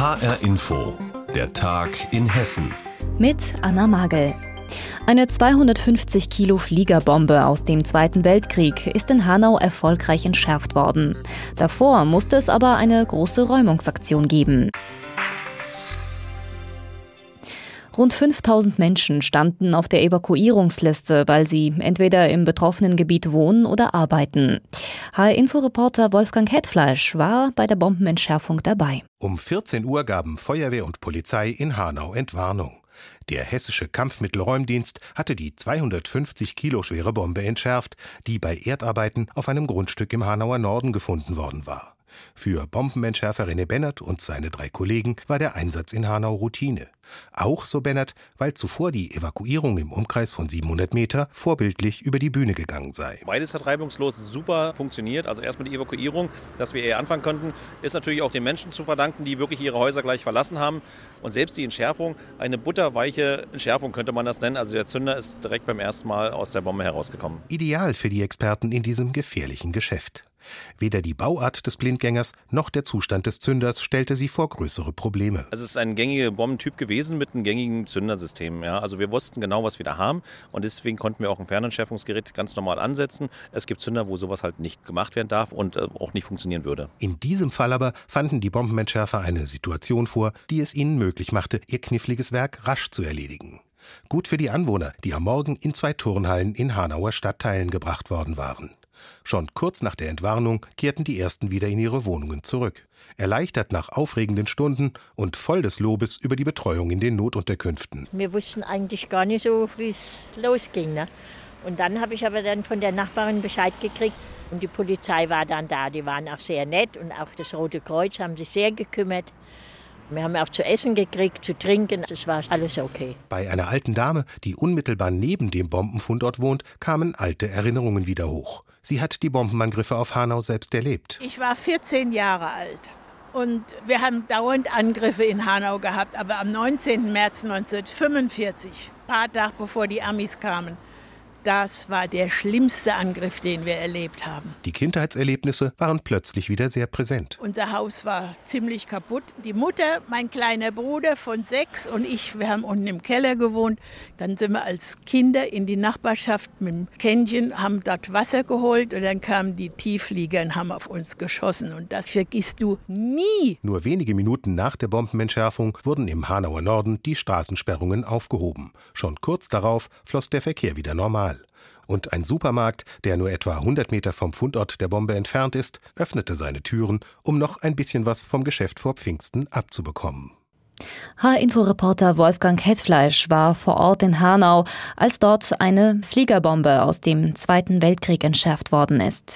HR Info, der Tag in Hessen. Mit Anna Magel. Eine 250 Kilo Fliegerbombe aus dem Zweiten Weltkrieg ist in Hanau erfolgreich entschärft worden. Davor musste es aber eine große Räumungsaktion geben. Rund 5000 Menschen standen auf der Evakuierungsliste, weil sie entweder im betroffenen Gebiet wohnen oder arbeiten. HR-Info-Reporter Wolfgang Hetfleisch war bei der Bombenentschärfung dabei. Um 14 Uhr gaben Feuerwehr und Polizei in Hanau Entwarnung. Der hessische Kampfmittelräumdienst hatte die 250 Kilo schwere Bombe entschärft, die bei Erdarbeiten auf einem Grundstück im Hanauer Norden gefunden worden war. Für Bombenentschärfer René Bennert und seine 3 Kollegen war der Einsatz in Hanau Routine. Auch, so Bennert, weil zuvor die Evakuierung im Umkreis von 700 Meter vorbildlich über die Bühne gegangen sei. Beides hat reibungslos super funktioniert. Also erstmal die Evakuierung, dass wir eher anfangen konnten, ist natürlich auch den Menschen zu verdanken, die wirklich ihre Häuser gleich verlassen haben. Und selbst die Entschärfung, eine butterweiche Entschärfung könnte man das nennen. Also der Zünder ist direkt beim ersten Mal aus der Bombe herausgekommen. Ideal für die Experten in diesem gefährlichen Geschäft. Weder die Bauart des Blindgängers noch der Zustand des Zünders stellte sie vor größere Probleme. Also es ist ein gängiger Bombentyp gewesen mit einem gängigen Zündersystem. Ja. Also wir wussten genau, was wir da haben und deswegen konnten wir auch ein Fernentschärfungsgerät ganz normal ansetzen. Es gibt Zünder, wo sowas halt nicht gemacht werden darf und auch nicht funktionieren würde. In diesem Fall aber fanden die Bombenentschärfer eine Situation vor, die es ihnen möglich machte, ihr kniffliges Werk rasch zu erledigen. Gut für die Anwohner, die am Morgen in 2 Turnhallen in Hanauer Stadtteilen gebracht worden waren. Schon kurz nach der Entwarnung kehrten die Ersten wieder in ihre Wohnungen zurück. Erleichtert nach aufregenden Stunden und voll des Lobes über die Betreuung in den Notunterkünften. Wir wussten eigentlich gar nicht so, wie es losging. Ne? Und dann habe ich aber dann von der Nachbarin Bescheid gekriegt. Und die Polizei war dann da. Die waren auch sehr nett und auch das Rote Kreuz haben sich sehr gekümmert. Wir haben auch zu essen gekriegt, zu trinken. Es war alles okay. Bei einer alten Dame, die unmittelbar neben dem Bombenfundort wohnt, kamen alte Erinnerungen wieder hoch. Sie hat die Bombenangriffe auf Hanau selbst erlebt. Ich war 14 Jahre alt und wir haben dauernd Angriffe in Hanau gehabt. Aber am 19. März 1945, ein paar Tage bevor die Amis kamen, das war der schlimmste Angriff, den wir erlebt haben. Die Kindheitserlebnisse waren plötzlich wieder sehr präsent. Unser Haus war ziemlich kaputt. Die Mutter, mein kleiner Bruder von 6 und ich, wir haben unten im Keller gewohnt. Dann sind wir als Kinder in die Nachbarschaft mit dem Kännchen, haben dort Wasser geholt und dann kamen die Tiefflieger und haben auf uns geschossen. Und das vergisst du nie. Nur wenige Minuten nach der Bombenentschärfung wurden im Hanauer Norden die Straßensperrungen aufgehoben. Schon kurz darauf floss der Verkehr wieder normal. Und ein Supermarkt, der nur etwa 100 Meter vom Fundort der Bombe entfernt ist, öffnete seine Türen, um noch ein bisschen was vom Geschäft vor Pfingsten abzubekommen. HR-Info-Reporter Wolfgang Hetfleisch war vor Ort in Hanau, als dort eine Fliegerbombe aus dem Zweiten Weltkrieg entschärft worden ist.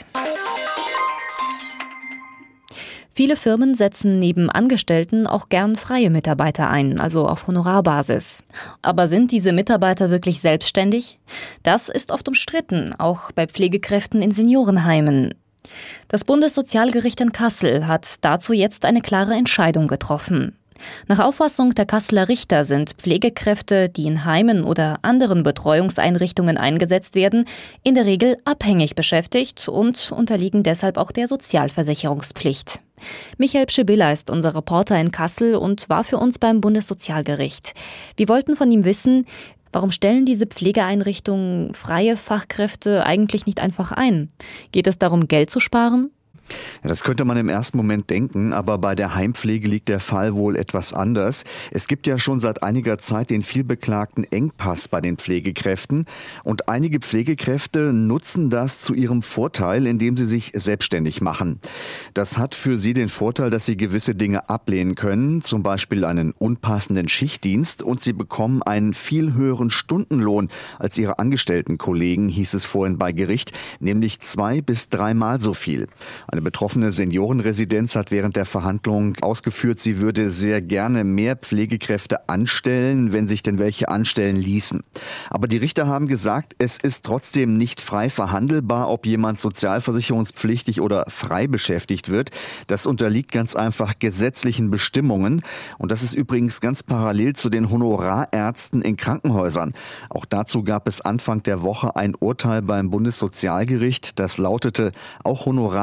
Viele Firmen setzen neben Angestellten auch gern freie Mitarbeiter ein, also auf Honorarbasis. Aber sind diese Mitarbeiter wirklich selbstständig? Das ist oft umstritten, auch bei Pflegekräften in Seniorenheimen. Das Bundessozialgericht in Kassel hat dazu jetzt eine klare Entscheidung getroffen. Nach Auffassung der Kasseler Richter sind Pflegekräfte, die in Heimen oder anderen Betreuungseinrichtungen eingesetzt werden, in der Regel abhängig beschäftigt und unterliegen deshalb auch der Sozialversicherungspflicht. Michael Pschibilla ist unser Reporter in Kassel und war für uns beim Bundessozialgericht. Wir wollten von ihm wissen, warum stellen diese Pflegeeinrichtungen freie Fachkräfte eigentlich nicht einfach ein? Geht es darum, Geld zu sparen? Ja, das könnte man im ersten Moment denken, aber bei der Heimpflege liegt der Fall wohl etwas anders. Es gibt ja schon seit einiger Zeit den vielbeklagten Engpass bei den Pflegekräften und einige Pflegekräfte nutzen das zu ihrem Vorteil, indem sie sich selbstständig machen. Das hat für sie den Vorteil, dass sie gewisse Dinge ablehnen können, zum Beispiel einen unpassenden Schichtdienst, und sie bekommen einen viel höheren Stundenlohn als ihre angestellten Kollegen, hieß es vorhin bei Gericht, nämlich 2- bis 3-mal so viel. Eine betroffene Seniorenresidenz hat während der Verhandlung ausgeführt, sie würde sehr gerne mehr Pflegekräfte anstellen, wenn sich denn welche anstellen ließen. Aber die Richter haben gesagt, es ist trotzdem nicht frei verhandelbar, ob jemand sozialversicherungspflichtig oder frei beschäftigt wird. Das unterliegt ganz einfach gesetzlichen Bestimmungen. Und das ist übrigens ganz parallel zu den Honorarärzten in Krankenhäusern. Auch dazu gab es Anfang der Woche ein Urteil beim Bundessozialgericht. Das lautete, auch Honorarärzte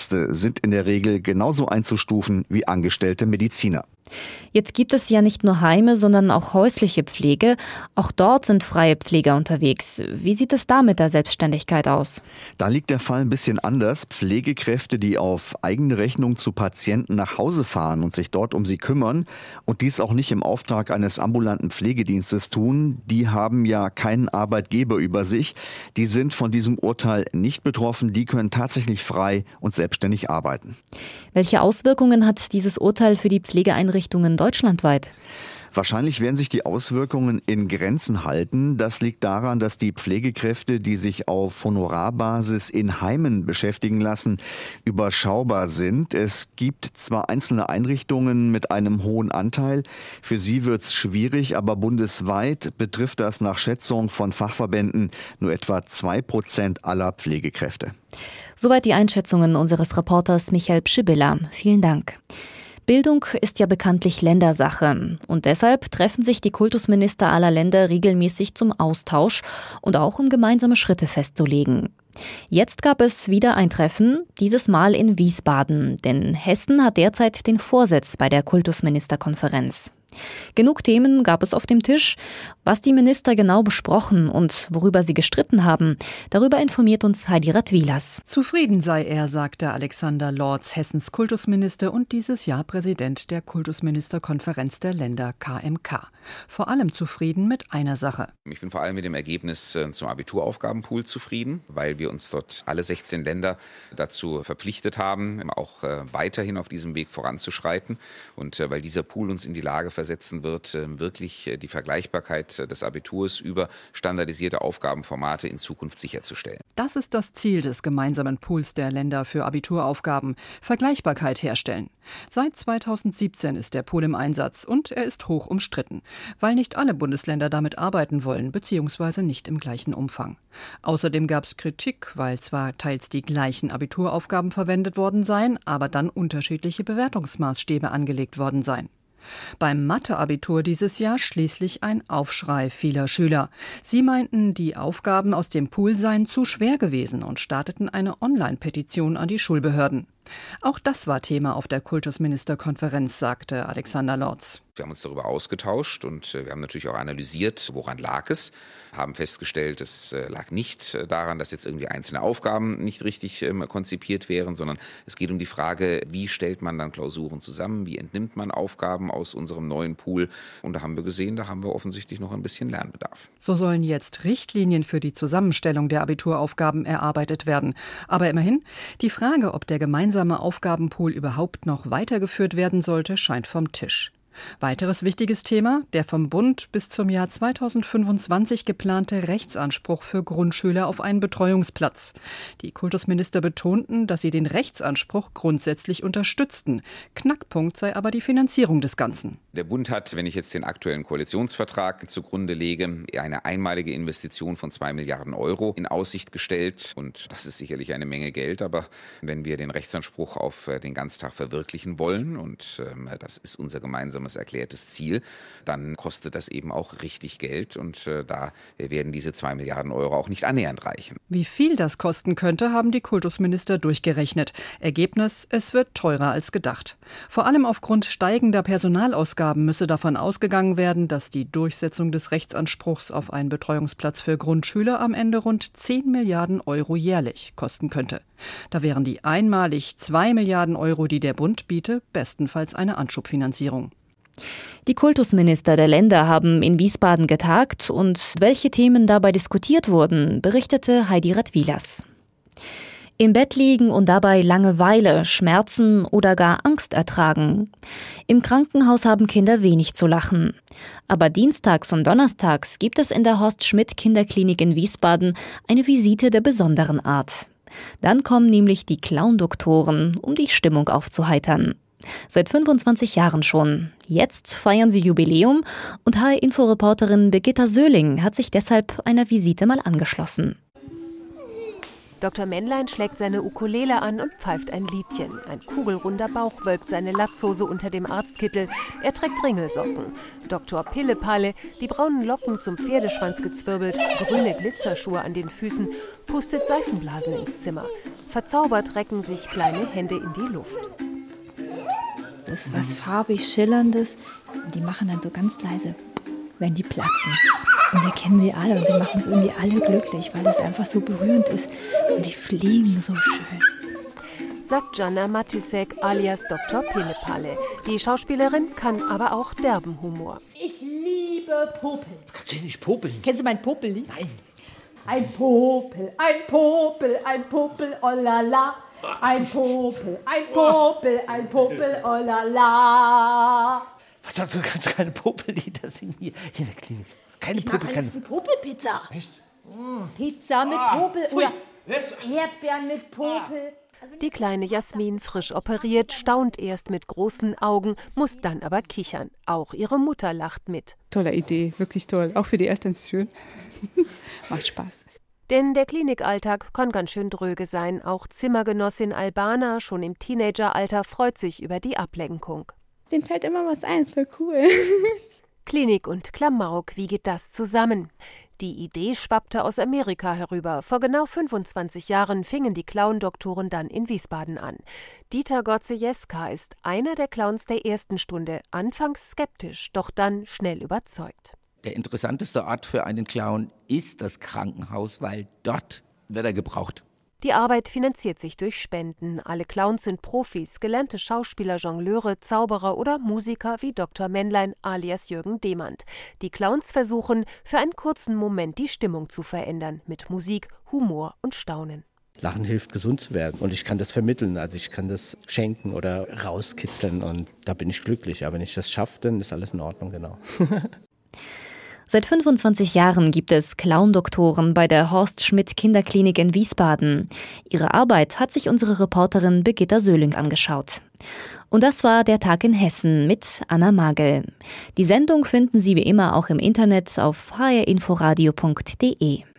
Ärzte sind in der Regel genauso einzustufen wie angestellte Mediziner. Jetzt gibt es ja nicht nur Heime, sondern auch häusliche Pflege. Auch dort sind freie Pfleger unterwegs. Wie sieht es da mit der Selbstständigkeit aus? Da liegt der Fall ein bisschen anders. Pflegekräfte, die auf eigene Rechnung zu Patienten nach Hause fahren und sich dort um sie kümmern und dies auch nicht im Auftrag eines ambulanten Pflegedienstes tun, die haben ja keinen Arbeitgeber über sich. Die sind von diesem Urteil nicht betroffen. Die können tatsächlich frei und selbstständig arbeiten. Welche Auswirkungen hat dieses Urteil für die Pflegeeinrichtungen deutschlandweit? Wahrscheinlich werden sich die Auswirkungen in Grenzen halten. Das liegt daran, dass die Pflegekräfte, die sich auf Honorarbasis in Heimen beschäftigen lassen, überschaubar sind. Es gibt zwar einzelne Einrichtungen mit einem hohen Anteil, für sie wird es schwierig, aber bundesweit betrifft das nach Schätzung von Fachverbänden nur etwa 2% aller Pflegekräfte. Soweit die Einschätzungen unseres Reporters Michael Pschibbiller. Vielen Dank. Bildung ist ja bekanntlich Ländersache und deshalb treffen sich die Kultusminister aller Länder regelmäßig zum Austausch und auch um gemeinsame Schritte festzulegen. Jetzt gab es wieder ein Treffen, dieses Mal in Wiesbaden, denn Hessen hat derzeit den Vorsitz bei der Kultusministerkonferenz. Genug Themen gab es auf dem Tisch. Was die Minister genau besprochen und worüber sie gestritten haben, darüber informiert uns Heidi Radwilas. Zufrieden sei er, sagte Alexander Lorz, Hessens Kultusminister und dieses Jahr Präsident der Kultusministerkonferenz der Länder KMK. Vor allem zufrieden mit einer Sache. Ich bin vor allem mit dem Ergebnis zum Abituraufgabenpool zufrieden, weil wir uns dort alle 16 Länder dazu verpflichtet haben, auch weiterhin auf diesem Weg voranzuschreiten und weil dieser Pool uns in die Lage versetzen wird, wirklich die Vergleichbarkeit des Abiturs über standardisierte Aufgabenformate in Zukunft sicherzustellen. Das ist das Ziel des gemeinsamen Pools der Länder für Abituraufgaben: Vergleichbarkeit herstellen. Seit 2017 ist der Pool im Einsatz und er ist hoch umstritten, weil nicht alle Bundesländer damit arbeiten wollen, beziehungsweise nicht im gleichen Umfang. Außerdem gab es Kritik, weil zwar teils die gleichen Abituraufgaben verwendet worden seien, aber dann unterschiedliche Bewertungsmaßstäbe angelegt worden seien. Beim Mathe-Abitur dieses Jahr schließlich ein Aufschrei vieler Schüler. Sie meinten, die Aufgaben aus dem Pool seien zu schwer gewesen und starteten eine Online-Petition an die Schulbehörden. Auch das war Thema auf der Kultusministerkonferenz, sagte Alexander Lorz. Wir haben uns darüber ausgetauscht und wir haben natürlich auch analysiert, woran lag es. Haben festgestellt, es lag nicht daran, dass jetzt irgendwie einzelne Aufgaben nicht richtig konzipiert wären, sondern es geht um die Frage, wie stellt man dann Klausuren zusammen, wie entnimmt man Aufgaben aus unserem neuen Pool. Und da haben wir gesehen, da haben wir offensichtlich noch ein bisschen Lernbedarf. So sollen jetzt Richtlinien für die Zusammenstellung der Abituraufgaben erarbeitet werden. Aber immerhin, die Frage, ob der gemeinsame Aufgabenpool überhaupt noch weitergeführt werden sollte, scheint vom Tisch. Weiteres wichtiges Thema: der vom Bund bis zum Jahr 2025 geplante Rechtsanspruch für Grundschüler auf einen Betreuungsplatz. Die Kultusminister betonten, dass sie den Rechtsanspruch grundsätzlich unterstützten. Knackpunkt sei aber die Finanzierung des Ganzen. Der Bund hat, wenn ich jetzt den aktuellen Koalitionsvertrag zugrunde lege, eine einmalige Investition von 2 Milliarden Euro in Aussicht gestellt. Und das ist sicherlich eine Menge Geld. Aber wenn wir den Rechtsanspruch auf den Ganztag verwirklichen wollen, und das ist unser gemeinsames erklärtes Ziel, dann kostet das eben auch richtig Geld. Und da werden diese 2 Milliarden Euro auch nicht annähernd reichen. Wie viel das kosten könnte, haben die Kultusminister durchgerechnet. Ergebnis: es wird teurer als gedacht. Vor allem aufgrund steigender Personalausgaben müsse davon ausgegangen werden, dass die Durchsetzung des Rechtsanspruchs auf einen Betreuungsplatz für Grundschüler am Ende rund 10 Milliarden Euro jährlich kosten könnte. Da wären die einmalig 2 Milliarden Euro, die der Bund biete, bestenfalls eine Anschubfinanzierung. Die Kultusminister der Länder haben in Wiesbaden getagt und welche Themen dabei diskutiert wurden, berichtete Heidi Radwilas. Im Bett liegen und dabei Langeweile, Schmerzen oder gar Angst ertragen. Im Krankenhaus haben Kinder wenig zu lachen. Aber dienstags und donnerstags gibt es in der Horst-Schmidt-Kinderklinik in Wiesbaden eine Visite der besonderen Art. Dann kommen nämlich die Clown-Doktoren, um die Stimmung aufzuheitern. Seit 25 Jahren schon. Jetzt feiern sie Jubiläum und HR-Info-Reporterin Birgitta Söhling hat sich deshalb einer Visite mal angeschlossen. Dr. Männlein schlägt seine Ukulele an und pfeift ein Liedchen. Ein kugelrunder Bauch wölbt seine Latzhose unter dem Arztkittel. Er trägt Ringelsocken. Dr. Pillepalle, die braunen Locken zum Pferdeschwanz gezwirbelt, grüne Glitzerschuhe an den Füßen, pustet Seifenblasen ins Zimmer. Verzaubert recken sich kleine Hände in die Luft. Das ist was farbig Schillerndes. Die machen dann so ganz leise, wenn die platzen. Und wir kennen sie alle und sie machen es irgendwie alle glücklich, weil es einfach so berührend ist. Und die fliegen so schön. Sagt Jana Matysek alias Dr. Pillepalle. Die Schauspielerin kann aber auch derben Humor. Ich liebe Popel. Kannst du ja nicht popeln? Kennst du mein Popellied? Nein. Ein Popel, ein Popel, ein Popel, oh la la. Ein Popel, ein Popel, ein Popel, oh la la. Was, du kannst keine Popellieder singen hier in der Klinik. Keine Popel, keine Popelpizza. Echt? Pizza mit Popel oder Erdbeeren mit Popel. Die kleine Jasmin, frisch operiert, staunt erst mit großen Augen, muss dann aber kichern. Auch ihre Mutter lacht mit. Tolle Idee, wirklich toll. Auch für die Eltern ist es schön. Macht Spaß. Denn der Klinikalltag kann ganz schön dröge sein. Auch Zimmergenossin Albana, schon im Teenageralter, freut sich über die Ablenkung. Denen fällt immer was ein, ist voll cool. Klinik und Klamauk, wie geht das zusammen? Die Idee schwappte aus Amerika herüber. Vor genau 25 Jahren fingen die Clown-Doktoren dann in Wiesbaden an. Dieter Gorzejewska ist einer der Clowns der ersten Stunde. Anfangs skeptisch, doch dann schnell überzeugt. Der interessanteste Ort für einen Clown ist das Krankenhaus, weil dort wird er gebraucht. Die Arbeit finanziert sich durch Spenden. Alle Clowns sind Profis, gelernte Schauspieler, Jongleure, Zauberer oder Musiker wie Dr. Männlein alias Jürgen Demand. Die Clowns versuchen, für einen kurzen Moment die Stimmung zu verändern, mit Musik, Humor und Staunen. Lachen hilft, gesund zu werden. Und ich kann das vermitteln, also ich kann das schenken oder rauskitzeln und da bin ich glücklich. Aber wenn ich das schaffe, dann ist alles in Ordnung, genau. Seit 25 Jahren gibt es Clown-Doktoren bei der Horst Schmidt Kinderklinik in Wiesbaden. Ihre Arbeit hat sich unsere Reporterin Birgitta Söhling angeschaut. Und das war der Tag in Hessen mit Anna Magel. Die Sendung finden Sie wie immer auch im Internet auf hrinforadio.de.